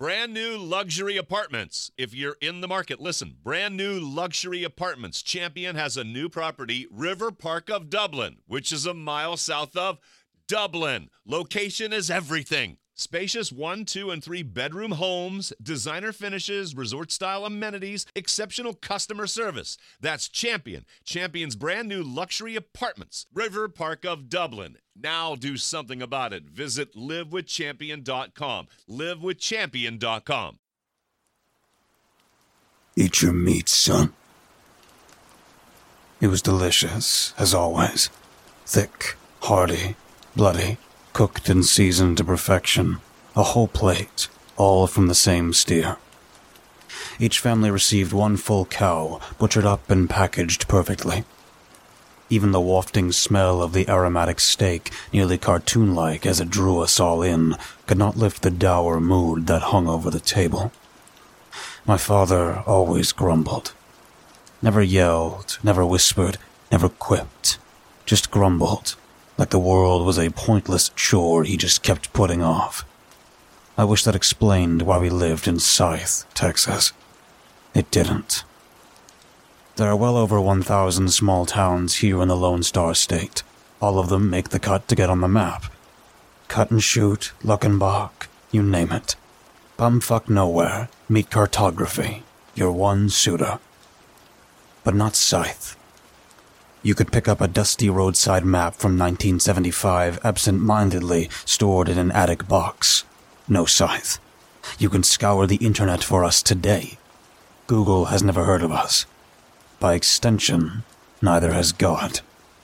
Brand new luxury apartments. If you're in the market, listen. Brand new luxury apartments. Champion has a new property, River Park of Dublin, which is a mile south of Dublin. Location is everything. Spacious 1, 2, and 3 bedroom homes, designer finishes, resort-style amenities, exceptional customer service. That's Champion. Champion's brand new luxury apartments, River Park of Dublin. Now do something about it. Visit livewithchampion.com. Livewithchampion.com. Eat your meat, son. It was delicious, as always. Thick, hearty, bloody, cooked and seasoned to perfection. A whole plate, all from the same steer. Each family received one full cow, butchered up and packaged perfectly. Even the wafting smell of the aromatic steak, nearly cartoon-like as it drew us all in, could not lift the dour mood that hung over the table. My father always grumbled. Never yelled, never whispered, never quipped. Just grumbled, like the world was a pointless chore he just kept putting off. I wish that explained why we lived in Scythe, Texas. It didn't. There are well over 1,000 small towns here in the Lone Star State. All of them make the cut to get on the map. Cut and Shoot, Luckenbach, you name it. Bumfuck nowhere, meet cartography. You're one suitor. But not Scythe. You could pick up a dusty roadside map from 1975 absent-mindedly stored in an attic box. No Scythe. You can scour the internet for us today. Google has never heard of us. By extension, neither has God.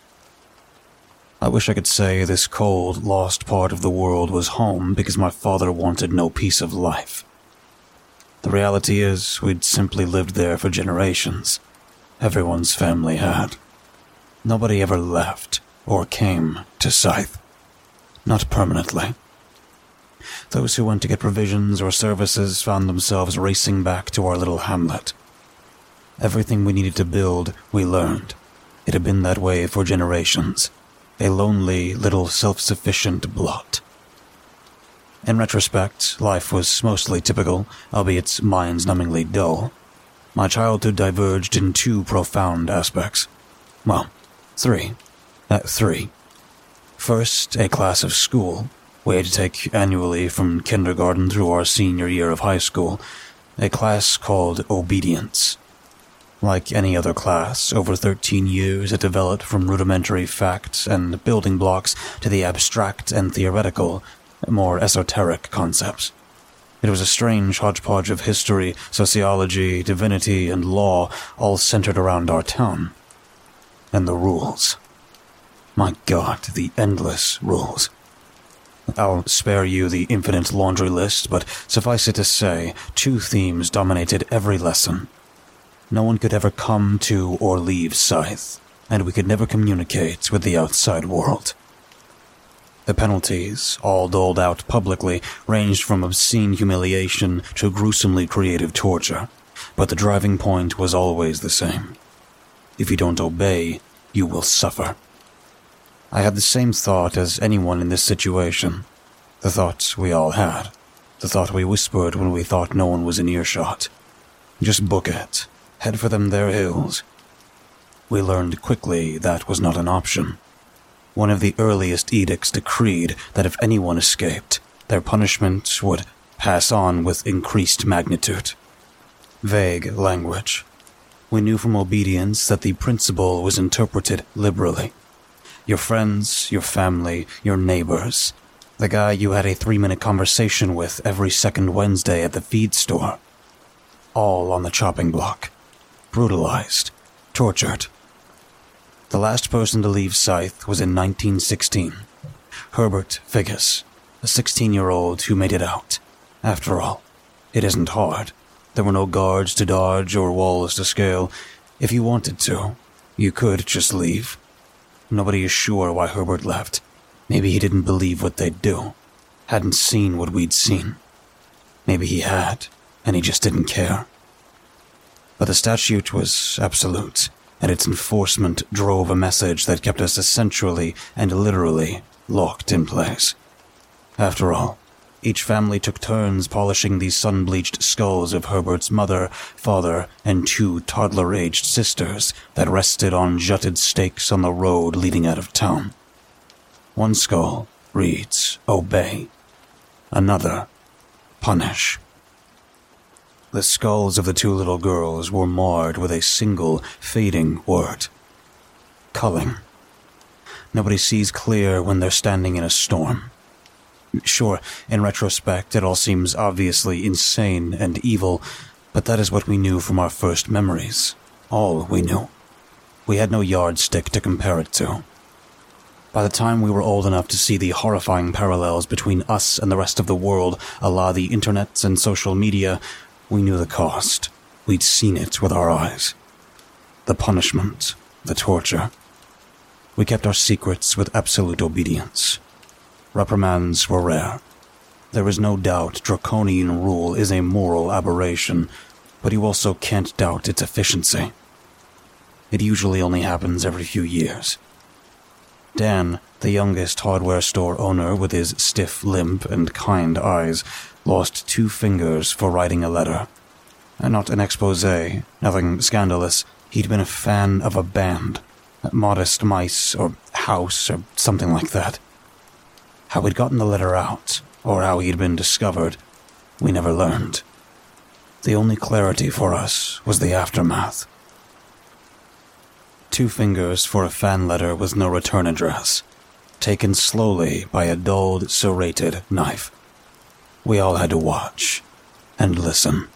I wish I could say this cold, lost part of the world was home because my father wanted no piece of life. The reality is, we'd simply lived there for generations. Everyone's family had. Nobody ever left or came to Scythe. Not permanently. Those who went to get provisions or services found themselves racing back to our little hamlet. Everything we needed to build, we learned. It had been that way for generations. A lonely, little self-sufficient blot. In retrospect, life was mostly typical, albeit mind-numbingly dull. My childhood diverged in 2 profound aspects. Well, 3. Three. First, a class of school. We had to take annually from kindergarten through our senior year of high school. A class called Obedience. Like any other class, over 13 years it developed from rudimentary facts and building blocks to the abstract and theoretical, more esoteric concepts. It was a strange hodgepodge of history, sociology, divinity, and law, all centered around our town. And the rules. My God, the endless rules. I'll spare you the infinite laundry list, but suffice it to say, 2 themes dominated every lesson. No one could ever come to or leave Scythe, and we could never communicate with the outside world. The penalties, all doled out publicly, ranged from obscene humiliation to gruesomely creative torture, but the driving point was always the same. If you don't obey, you will suffer. I had the same thought as anyone in this situation. The thought we all had. The thought we whispered when we thought no one was in earshot. Just book it. Head for them their hills. We learned quickly that was not an option. One of the earliest edicts decreed that if anyone escaped, their punishment would pass on with increased magnitude. Vague language. We knew from obedience that the principle was interpreted liberally. Your friends, your family, your neighbors. The guy you had a 3-minute conversation with every second Wednesday at the feed store. All on the chopping block. Brutalized. Tortured. The last person to leave Scythe was in 1916. Herbert Figgis, a 16-year-old who made it out. After all, it isn't hard. There were no guards to dodge or walls to scale. If you wanted to, you could just leave. Nobody is sure why Herbert left. Maybe he didn't believe what they'd do. Hadn't seen what we'd seen. Maybe he had, and he just didn't care. But the statute was absolute, and its enforcement drove a message that kept us essentially and literally locked in place. After all, Each family took turns polishing the sun-bleached skulls of Herbert's mother, father, and 2 toddler-aged sisters that rested on jutted stakes on the road leading out of town. One skull reads, "Obey." Another, "Punish." The skulls of the 2 little girls were marred with a single, fading word. Culling. Nobody sees clear when they're standing in a storm. Sure, in retrospect, it all seems obviously insane and evil, but that is what we knew from our first memories. All we knew. We had no yardstick to compare it to. By the time we were old enough to see the horrifying parallels between us and the rest of the world, a la the internet and social media, we knew the cost. We'd seen it with our eyes. The punishment, the torture. We kept our secrets with absolute obedience. Reprimands were rare. There is no doubt draconian rule is a moral aberration, but you also can't doubt its efficiency. It usually only happens every few years. Dan, the youngest hardware store owner with his stiff limp and kind eyes, lost 2 fingers for writing a letter. Not an exposé, nothing scandalous. He'd been a fan of a band. Modest Mice or House or something like that. How he'd gotten the letter out, or how he'd been discovered, we never learned. The only clarity for us was the aftermath. 2 fingers for a fan letter with no return address, taken slowly by a dulled, serrated knife. We all had to watch and listen.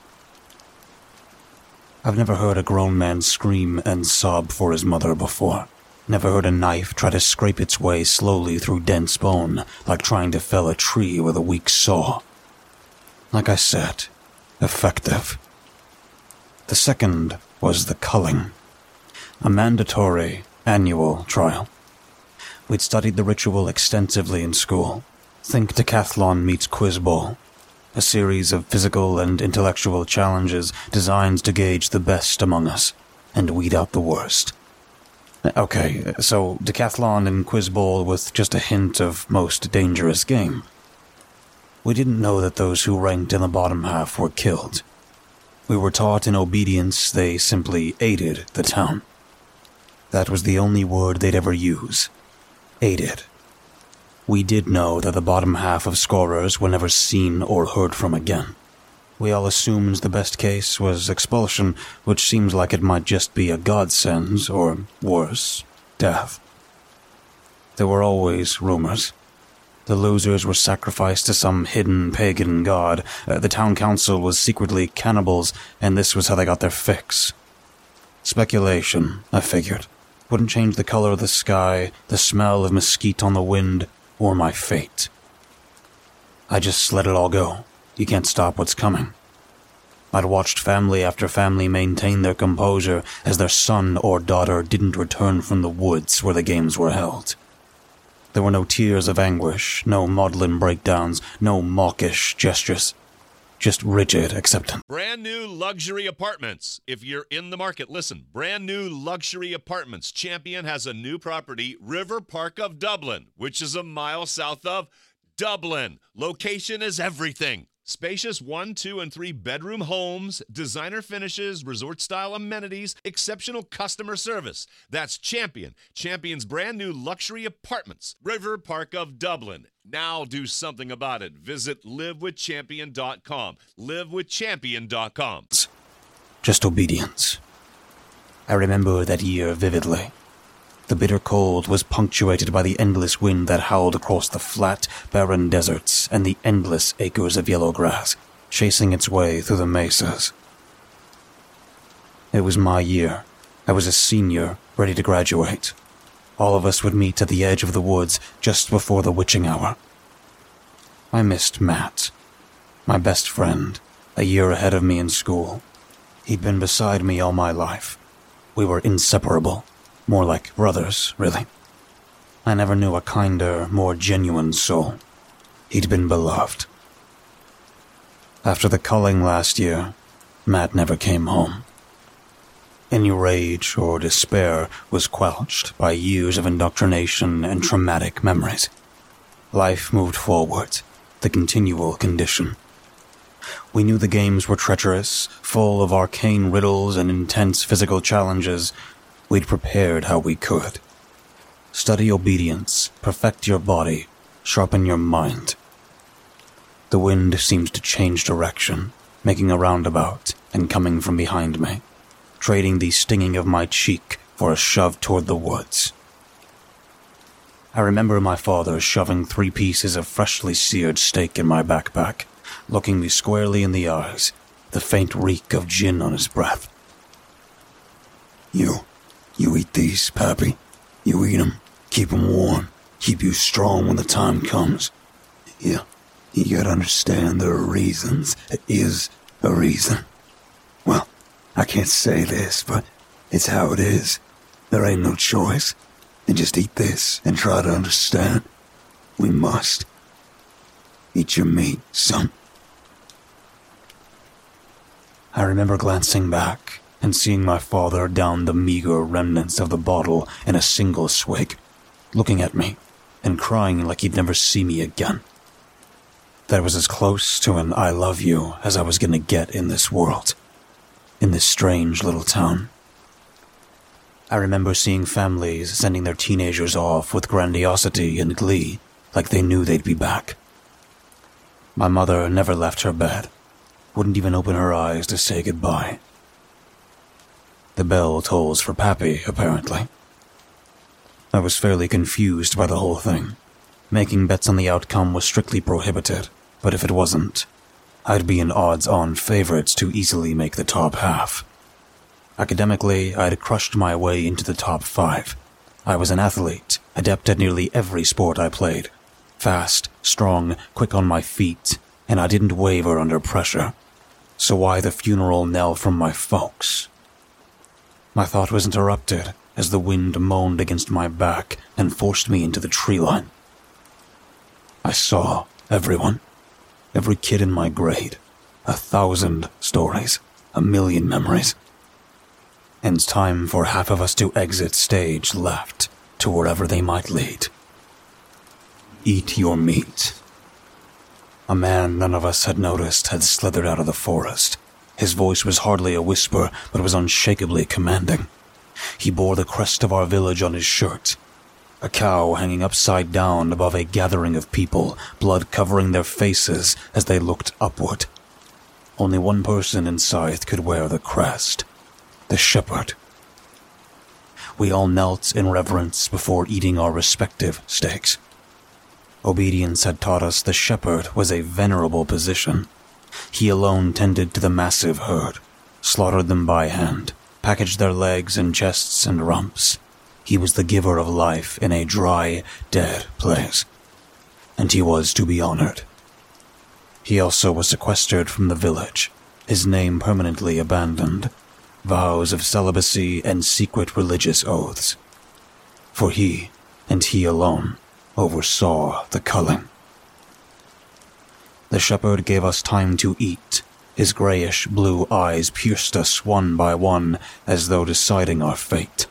I've never heard a grown man scream and sob for his mother before. Never heard a knife try to scrape its way slowly through dense bone, like trying to fell a tree with a weak saw. Like I said, effective. The second was the culling. A mandatory, annual trial. We'd studied the ritual extensively in school. Think decathlon meets quiz bowl. A series of physical and intellectual challenges designed to gauge the best among us and weed out the worst. Okay, so decathlon and quiz bowl with just a hint of most dangerous game. We didn't know that those who ranked in the bottom half were killed. We were taught in obedience they simply aided the town. That was the only word they'd ever use. Aided. We did know that the bottom half of scorers were never seen or heard from again. We all assumed the best case was expulsion, which seems like it might just be a godsend, or worse, death. There were always rumors. The losers were sacrificed to some hidden pagan god, the town council was secretly cannibals, and this was how they got their fix. Speculation, I figured. Wouldn't change the color of the sky, the smell of mesquite on the wind, or my fate. I just let it all go. You can't stop what's coming. I'd watched family after family maintain their composure as their son or daughter didn't return from the woods where the games were held. There were no tears of anguish, no maudlin breakdowns, no mawkish gestures. Just rigid acceptance. Brand new luxury apartments. If you're in the market, listen. Brand new luxury apartments. Champion has a new property, River Park of Dublin, which is a mile south of Dublin. Location is everything. Spacious 1, 2, and 3 bedroom homes, designer finishes, resort-style amenities, exceptional customer service. That's Champion. Champion's brand new luxury apartments, River Park of Dublin. Now do something about it. Visit livewithchampion.com. Livewithchampion.com. Just obedience. I remember that year vividly. The bitter cold was punctuated by the endless wind that howled across the flat, barren deserts and the endless acres of yellow grass, chasing its way through the mesas. It was my year. I was a senior, ready to graduate. All of us would meet at the edge of the woods just before the witching hour. I missed Matt, my best friend, a year ahead of me in school. He'd been beside me all my life. We were inseparable. More like brothers, really. I never knew a kinder, more genuine soul. He'd been beloved. After the culling last year, Matt never came home. Any rage or despair was quelched by years of indoctrination and traumatic memories. Life moved forward, the continual condition. We knew the games were treacherous, full of arcane riddles and intense physical challenges. We'd prepared how we could. Study obedience, perfect your body, sharpen your mind. The wind seemed to change direction, making a roundabout and coming from behind me, trading the stinging of my cheek for a shove toward the woods. I remember my father shoving 3 pieces of freshly seared steak in my backpack, looking me squarely in the eyes, the faint reek of gin on his breath. You eat these, Pappy. You eat 'em, keep 'em warm, keep you strong when the time comes. Yeah, you gotta understand there are reasons. There is a reason. Well, I can't say this, but it's how it is. There ain't no choice. And just eat this and try to understand. We must. Eat your meat, son. I remember glancing back and seeing my father down the meager remnants of the bottle in a single swig, looking at me and crying like he'd never see me again. That was as close to an I love you as I was going to get in this world, in this strange little town. I remember seeing families sending their teenagers off with grandiosity and glee, like they knew they'd be back. My mother never left her bed, wouldn't even open her eyes to say goodbye. The bell tolls for Pappy, apparently. I was fairly confused by the whole thing. Making bets on the outcome was strictly prohibited, but if it wasn't, I'd be an odds-on favorite to easily make the top half. Academically, I'd crushed my way into the top 5. I was an athlete, adept at nearly every sport I played. Fast, strong, quick on my feet, and I didn't waver under pressure. So why the funeral knell from my folks? My thought was interrupted as the wind moaned against my back and forced me into the tree line. I saw everyone, every kid in my grade, 1,000 stories, 1,000,000 memories. And time for half of us to exit stage left to wherever they might lead. Eat your meat. A man none of us had noticed had slithered out of the forest. His voice was hardly a whisper, but was unshakably commanding. He bore the crest of our village on his shirt, a cow hanging upside down above a gathering of people, blood covering their faces as they looked upward. Only one person in Scythe could wear the crest. The shepherd. We all knelt in reverence before eating our respective steaks. Obedience had taught us the shepherd was a venerable position. He alone tended to the massive herd, slaughtered them by hand, packaged their legs and chests and rumps. He was the giver of life in a dry, dead place, and he was to be honored. He also was sequestered from the village, his name permanently abandoned, vows of celibacy and secret religious oaths. For he, and he alone, oversaw the culling. The shepherd gave us time to eat. His grayish-blue eyes pierced us one by one as though deciding our fate.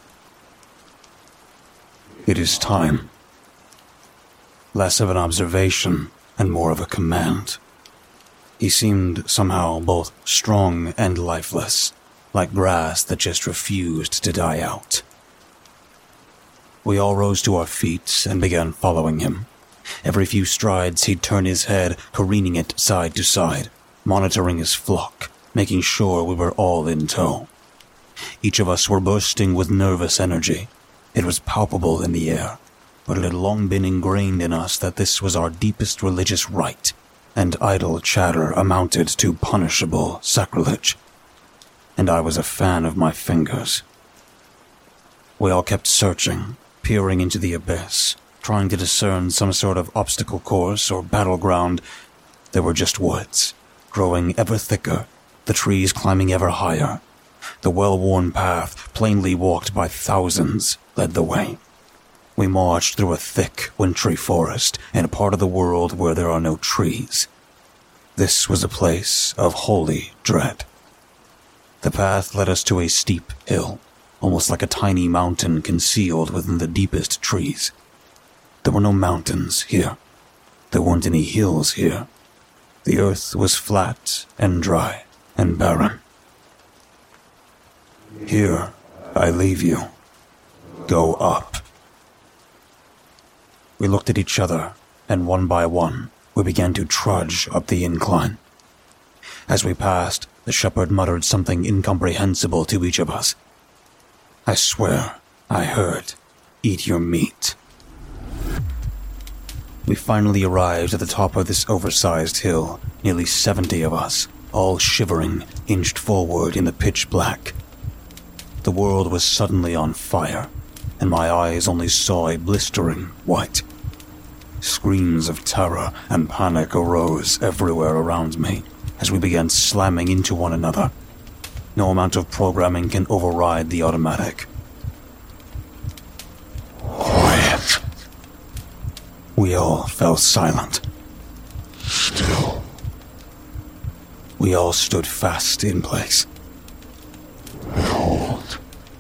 It is time. Less of an observation and more of a command. He seemed somehow both strong and lifeless, like grass that just refused to die out. We all rose to our feet and began following him. Every few strides he'd turn his head, careening it side to side, monitoring his flock, making sure we were all in tow. Each of us were bursting with nervous energy. It was palpable in the air, but it had long been ingrained in us that this was our deepest religious rite, and idle chatter amounted to punishable sacrilege. And I was a fan of my fingers. We all kept searching, peering into the abyss, trying to discern some sort of obstacle course or battleground. There were just woods, growing ever thicker, the trees climbing ever higher. The well-worn path, plainly walked by thousands, led the way. We marched through a thick, wintry forest in a part of the world where there are no trees. This was a place of holy dread. The path led us to a steep hill, almost like a tiny mountain concealed within the deepest trees. There were no mountains here. There weren't any hills here. The earth was flat and dry and barren. Here, I leave you. Go up. We looked at each other, and one by one, we began to trudge up the incline. As we passed, the shepherd muttered something incomprehensible to each of us. I swear, I heard, "Eat your meat." We finally arrived at the top of this oversized hill, nearly 70 of us, all shivering, inched forward in the pitch black. The world was suddenly on fire, and my eyes only saw a blistering white. Screams of terror and panic arose everywhere around me as we began slamming into one another. No amount of programming can override the automatic. Quiet. We all fell silent. Still. We all stood fast in place. Behold.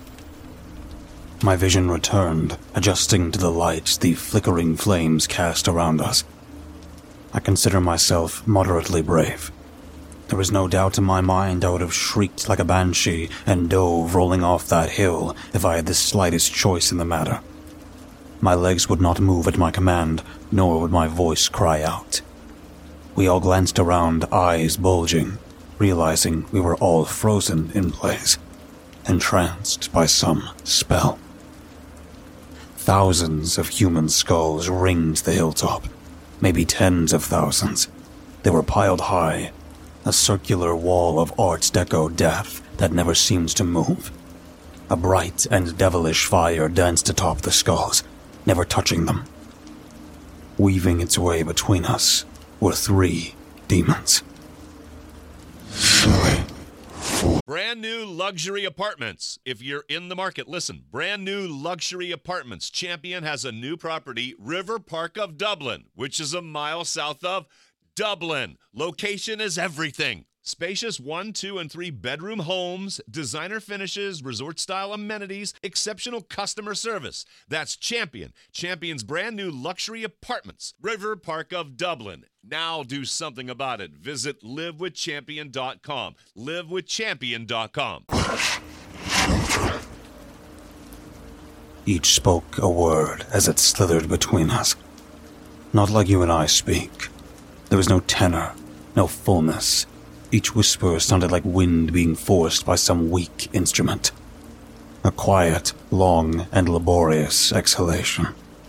My vision returned, adjusting to the light the flickering flames cast around us. I consider myself moderately brave. There was no doubt in my mind I would have shrieked like a banshee and dove rolling off that hill if I had the slightest choice in the matter. My legs would not move at my command, nor would my voice cry out. We all glanced around, eyes bulging, realizing we were all frozen in place, entranced by some spell. Thousands of human skulls ringed the hilltop, maybe tens of thousands. They were piled high, a circular wall of Art Deco death that never seems to move. A bright and devilish fire danced atop the skulls, never touching them. Weaving its way between us were 3 demons. Silly. Brand new luxury apartments. If you're in the market, listen. Brand new luxury apartments. Champion has a new property, River Park of Dublin, which is a mile south of Dublin. Location is everything. Spacious 1, 2, and 3 bedroom homes, designer finishes, resort-style amenities, exceptional customer service. That's Champion. Champion's brand new luxury apartments. River Park of Dublin. Now do something about it. Visit livewithchampion.com. Livewithchampion.com. Each spoke a word as it slithered between us. Not like you and I speak. There was no tenor, no fullness. Each whisper sounded like wind being forced by some weak instrument. A quiet, long, and laborious exhalation.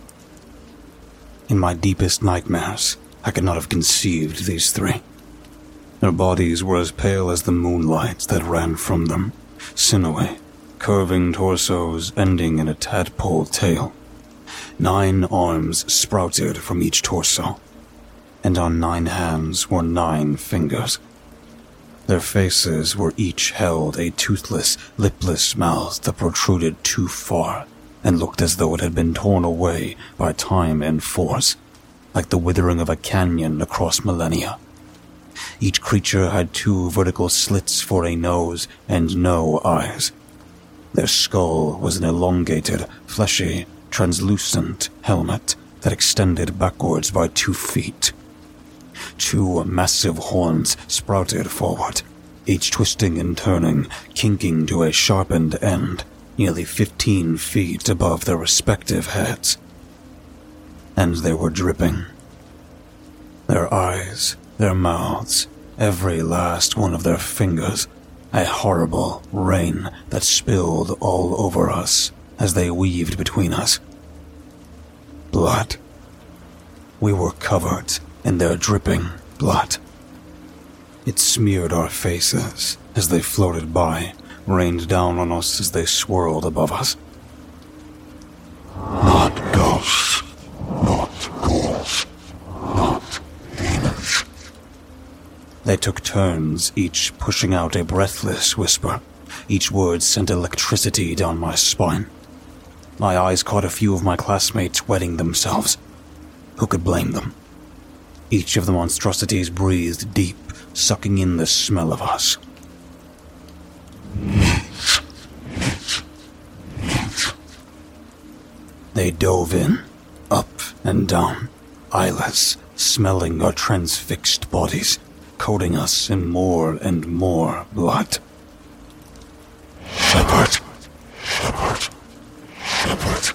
In my deepest nightmares, I could not have conceived these 3. Their bodies were as pale as the moonlight that ran from them, sinewy, curving torsos ending in a tadpole tail. 9 arms sprouted from each torso, and on 9 hands were 9 fingers. Their faces were each held a toothless, lipless mouth that protruded too far and looked as though it had been torn away by time and force, like the withering of a canyon across millennia. Each creature had 2 vertical slits for a nose and no eyes. Their skull was an elongated, fleshy, translucent helmet that extended backwards by 2 feet. 2 massive horns sprouted forward, each twisting and turning, kinking to a sharpened end, nearly 15 feet above their respective heads. And they were dripping. Their eyes, their mouths, every last one of their fingers, a horrible rain that spilled all over us as they weaved between us. Blood. We were covered in their dripping blood. It smeared our faces as they floated by, rained down on us as they swirled above us. Not ghosts, not ghouls, not demons. They took turns, each pushing out a breathless whisper. Each word sent electricity down my spine. My eyes caught a few of my classmates wetting themselves. Who could blame them? Each of the monstrosities breathed deep, sucking in the smell of us. They dove in, up and down, eyeless, smelling our transfixed bodies, coating us in more and more blood. Shepard! Shepard! Shepard!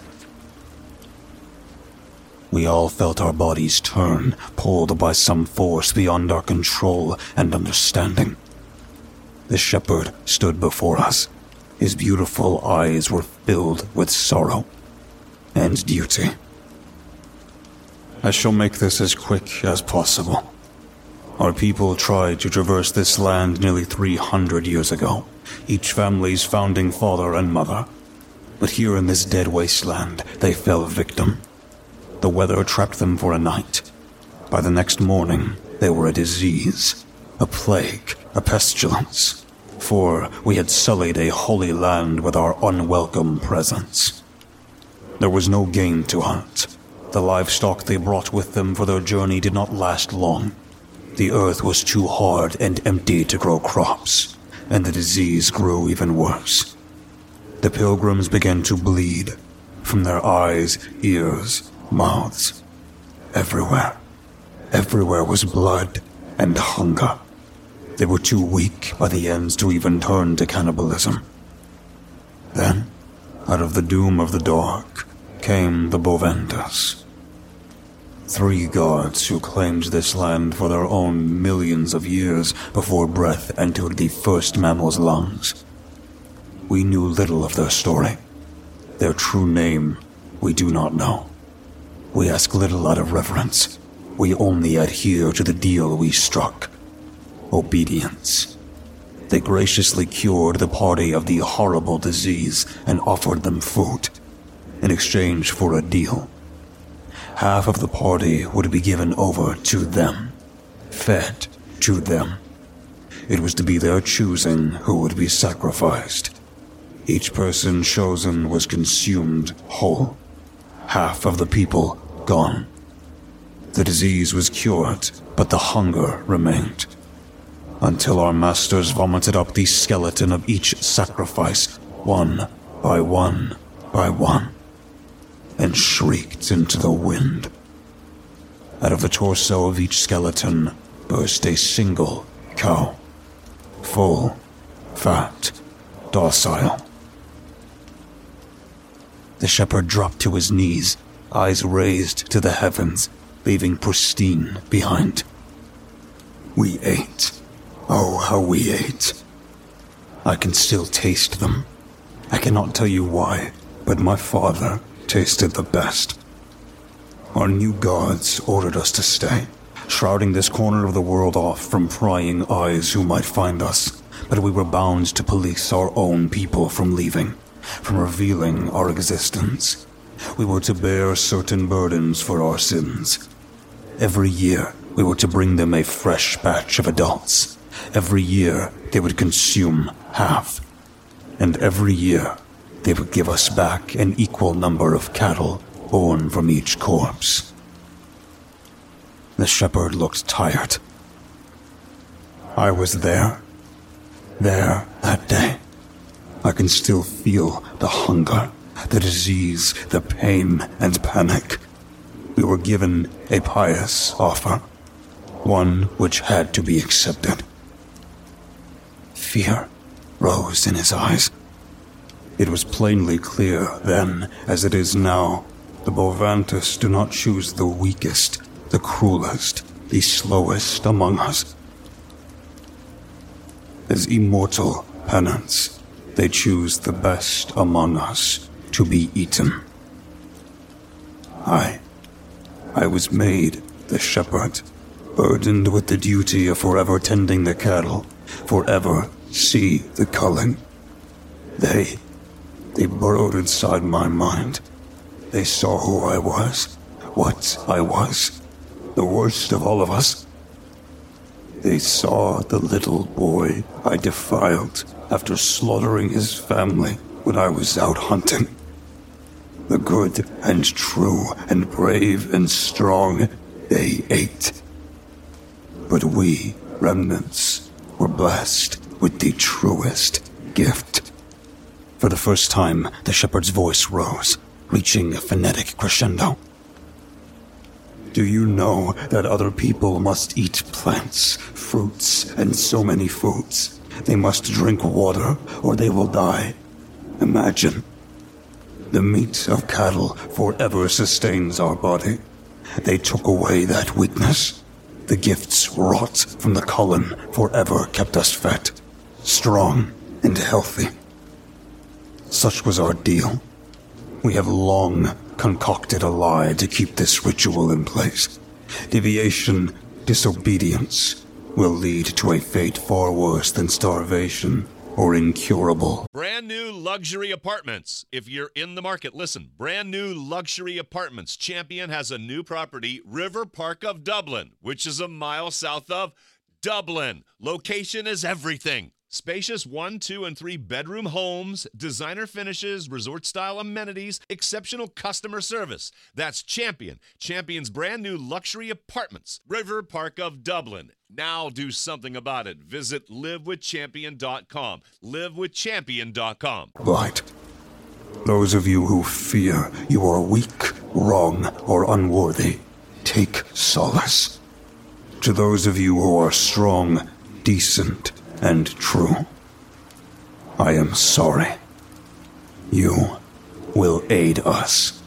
We all felt our bodies turn, pulled by some force beyond our control and understanding. The shepherd stood before us. His beautiful eyes were filled with sorrow and duty. I shall make this as quick as possible. Our people tried to traverse this land nearly 300 years ago, each family's founding father and mother. But here in this dead wasteland, they fell victim. The weather trapped them for a night. By the next morning, they were a disease, a plague, a pestilence. For we had sullied a holy land with our unwelcome presence. There was no game to hunt. The livestock they brought with them for their journey did not last long. The earth was too hard and empty to grow crops, and the disease grew even worse. The pilgrims began to bleed from their eyes, ears, mouths. Everywhere. Everywhere was blood and hunger. They were too weak by the ends to even turn to cannibalism. Then, out of the doom of the dark, came the Bovantas. 3 gods who claimed this land for their own millions of years before breath entered the first mammal's lungs. We knew little of their story. Their true name, we do not know. We ask little out of reverence. We only adhere to the deal we struck. Obedience. They graciously cured the party of the horrible disease and offered them food in exchange for a deal. Half of the party would be given over to them, fed to them. It was to be their choosing who would be sacrificed. Each person chosen was consumed whole. Half of the people gone. The disease was cured, but the hunger remained. Until our masters vomited up the skeleton of each sacrifice, one by one by one, and shrieked into the wind. Out of the torso of each skeleton burst a single cow. Full, fat, docile. The shepherd dropped to his knees, eyes raised to the heavens, leaving pristine behind. We ate. Oh, how we ate. I can still taste them. I cannot tell you why, but my father tasted the best. Our new gods ordered us to stay, shrouding this corner of the world off from prying eyes who might find us, but we were bound to police our own people from leaving, from revealing our existence. We were to bear certain burdens for our sins. Every year, we were to bring them a fresh batch of adults. Every year, they would consume half. And every year, they would give us back an equal number of cattle born from each corpse. The shepherd looked tired. I was there that day. I can still feel the hunger, the disease, the pain and panic. We were given a pious offer, one which had to be accepted. Fear rose in his eyes. It was plainly clear then, as it is now, the Bovantas do not choose the weakest, the cruelest, the slowest among us. As immortal penance, they choose the best among us to be eaten. I was made the shepherd, burdened with the duty of forever tending the cattle, forever see the culling. They burrowed inside my mind. They saw who I was, what I was, the worst of all of us. They saw the little boy I defiled after slaughtering his family when I was out hunting. The good and true and brave and strong they ate. But we, remnants, were blessed with the truest gift. For the first time, the shepherd's voice rose, reaching a phonetic crescendo. Do you know that other people must eat plants, fruits, and so many foods? They must drink water, or they will die. Imagine. The meat of cattle forever sustains our body. They took away that weakness. The gifts wrought from the colon forever kept us fat, strong, and healthy. Such was our deal. We have long concocted a lie to keep this ritual in place. Deviation, disobedience, will lead to a fate far worse than starvation or incurable. Brand new luxury apartments. If you're in the market, listen. Brand new luxury apartments. Champion has a new property, River Park of Dublin, which is a mile south of Dublin. Location is everything. Spacious 1, 2, and 3 bedroom homes, designer finishes, resort-style amenities, exceptional customer service. That's Champion. Champion's brand new luxury apartments, River Park of Dublin. Now do something about it. Visit livewithchampion.com. Livewithchampion.com. Right. Those of you who fear you are weak, wrong, or unworthy, take solace. To those of you who are strong, decent, and true, I am sorry. You will aid us.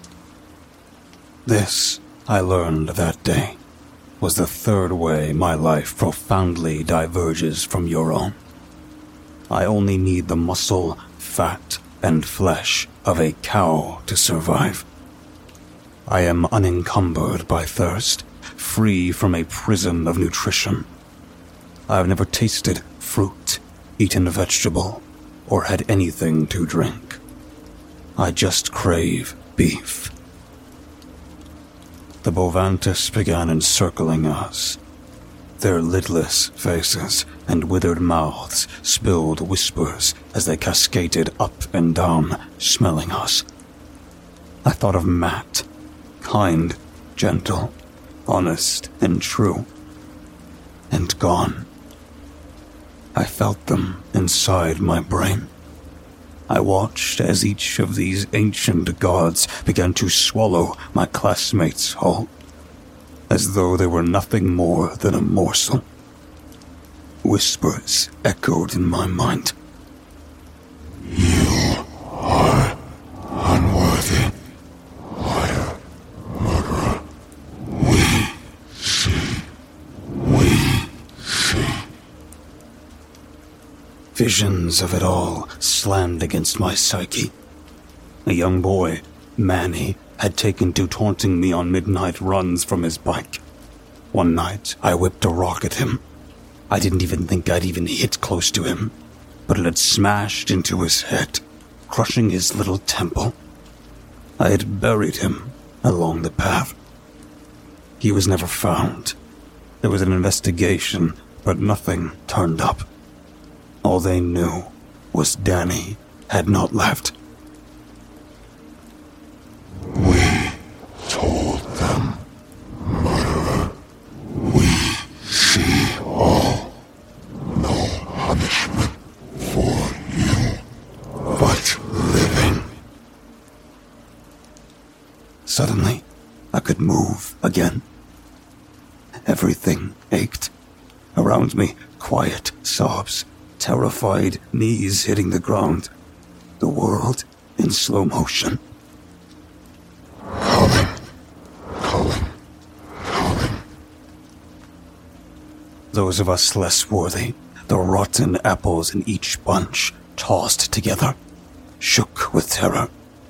This, I learned that day, was the third way my life profoundly diverges from your own. I only need the muscle, fat, and flesh of a cow to survive. I am unencumbered by thirst, free from a prison of nutrition. I have never tasted fruit, eaten a vegetable, or had anything to drink. I just crave beef. The Bovantis began encircling us. Their lidless faces and withered mouths spilled whispers as they cascaded up and down, smelling us. I thought of Matt, kind, gentle, honest, and true, and gone. I felt them inside my brain. I watched as each of these ancient gods began to swallow my classmates whole, as though they were nothing more than a morsel. Whispers echoed in my mind. You are unworthy, liar, murderer. We see. Visions of it all slammed against my psyche. A young boy, Manny, had taken to taunting me on midnight runs from his bike. One night, I whipped a rock at him. I didn't even think I'd even hit close to him, but it had smashed into his head, crushing his little temple. I had buried him along the path. He was never found. There was an investigation, but nothing turned up. All they knew was Danny had not left. We told them, murderer. We see all. No punishment for you, but living. Suddenly, I could move again. Everything ached. Around me, quiet sobs. Terrified knees hitting the ground. The world in slow motion. Cullen. Those of us less worthy, the rotten apples in each bunch, tossed together, shook with terror.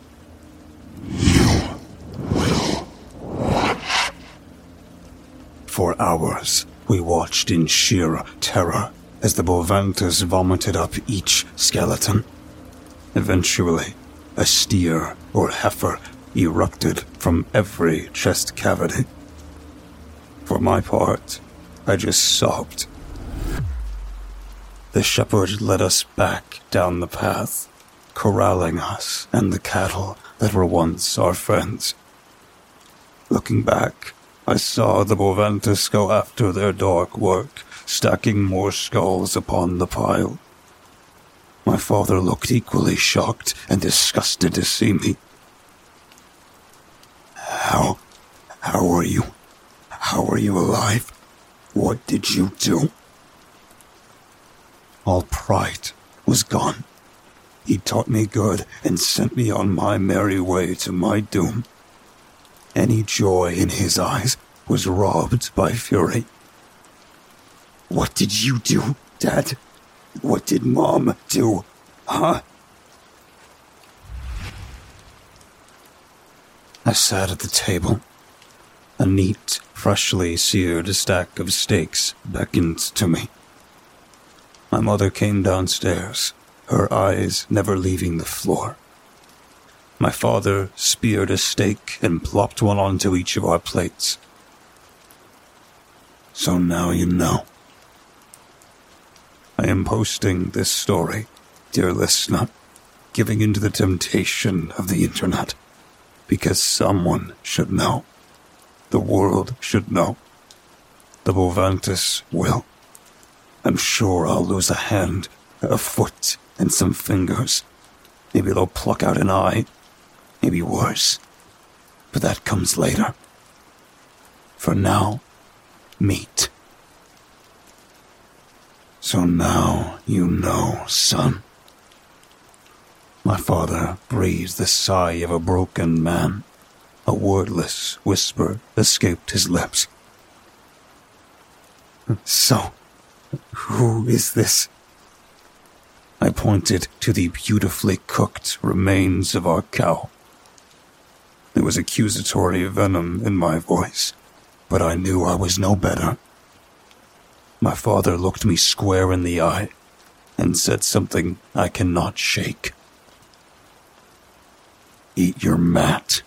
You will watch. For hours, we watched in sheer terror as the Bovantis vomited up each skeleton. Eventually, a steer or heifer erupted from every chest cavity. For my part, I just sobbed. The shepherd led us back down the path, corralling us and the cattle that were once our friends. Looking back, I saw the Bovantis go after their dark work, stacking more skulls upon the pile. My father looked equally shocked and disgusted to see me. How are you? How are you alive? What did you do? All pride was gone. He taught me good and sent me on my merry way to my doom. Any joy in his eyes was robbed by fury. What did you do, Dad? What did Mom do, huh? I sat at the table. A neat, freshly seared stack of steaks beckoned to me. My mother came downstairs, her eyes never leaving the floor. My father speared a steak and plopped one onto each of our plates. So now you know. I am posting this story, dear listener, giving into the temptation of the internet, because someone should know. The world should know. The Bovantis will. I'm sure I'll lose a hand, a foot, and some fingers. Maybe they'll pluck out an eye. Maybe worse. But that comes later. For now, meet. So now you know, son. My father breathed the sigh of a broken man. A wordless whisper escaped his lips. So, who is this? I pointed to the beautifully cooked remains of our cow. There was accusatory venom in my voice, but I knew I was no better. My father looked me square in the eye and said something I cannot shake. Eat your mat.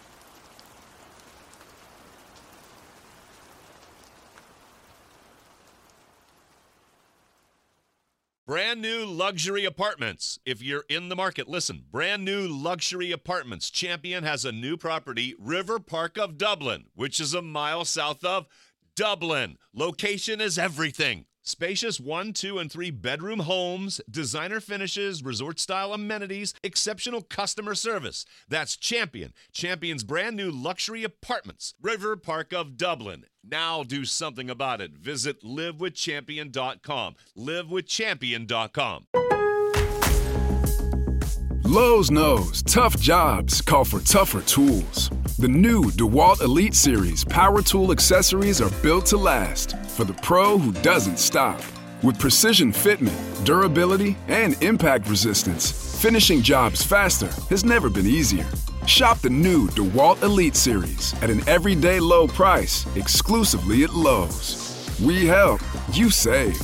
Brand new luxury apartments. If you're in the market, listen. Brand new luxury apartments. Champion has a new property, River Park of Dublin, which is a mile south of Dublin. Location is everything. Spacious 1, 2, and 3 bedroom homes, designer finishes, resort-style amenities, exceptional customer service. That's Champion. Champion's brand new luxury apartments, River Park of Dublin. Now do something about it. Visit livewithchampion.com. livewithchampion.com. Lowe's knows tough jobs call for tougher tools. The new DeWalt Elite Series power tool accessories are built to last for the pro who doesn't stop. With precision fitment, durability, and impact resistance, finishing jobs faster has never been easier. Shop the new DeWalt Elite Series at an everyday low price exclusively at Lowe's. We help, you save.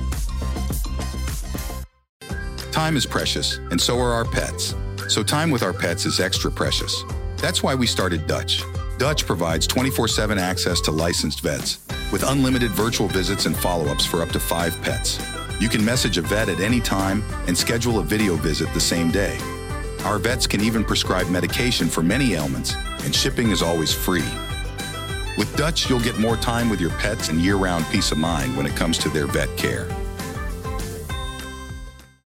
Time is precious, and so are our pets. So time with our pets is extra precious. That's why we started Dutch. Dutch provides 24/7 access to licensed vets, with unlimited virtual visits and follow-ups for up to 5 pets. You can message a vet at any time and schedule a video visit the same day. Our vets can even prescribe medication for many ailments, and shipping is always free. With Dutch, you'll get more time with your pets and year-round peace of mind when it comes to their vet care.